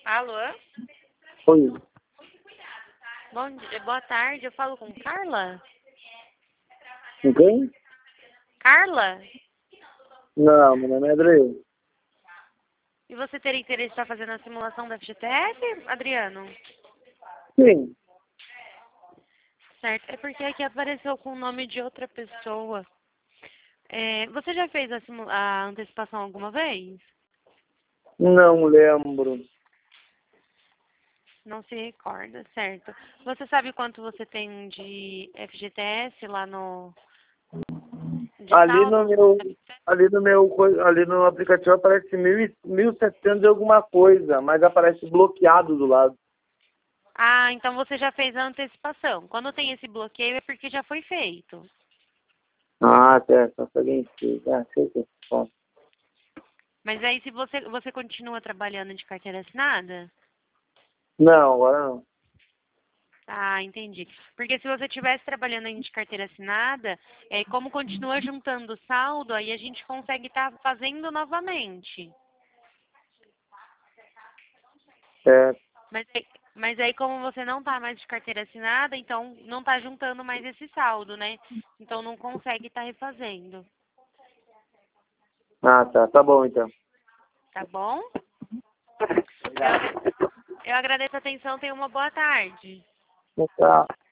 Alô? Oi, Bom dia, boa tarde. Eu falo com Carla? com quem? Carla? Não, meu nome é Andrei. E você teria interesse em estar fazendo a simulação da FGTS, Adriano? Sim, Certo. É porque aqui apareceu com o nome de outra pessoa. Você já fez a antecipação alguma vez? não lembro. Não se recorda, certo. Você sabe quanto você tem de FGTS lá no... de Ali no saldo? meu, ali no aplicativo aparece 1.700 e alguma coisa, mas aparece bloqueado do lado. Ah, então você já fez a antecipação. Quando tem esse bloqueio é porque já foi feito. Ah, tá, só que alguém fez. Ah, sei que é bom. Mas aí se você continua trabalhando de carteira assinada? Não, agora não. Ah, entendi. Porque se você estivesse trabalhando ainda de carteira assinada, como continua juntando saldo, aí a gente consegue estar fazendo novamente. É, Mas aí como você não está mais de carteira assinada, então não está juntando mais esse saldo, né? Então não consegue estar refazendo. ah, tá bom então. Tá bom? Eu, Obrigado. agra- eu agradeço a atenção. Tenha uma boa tarde. Tchau.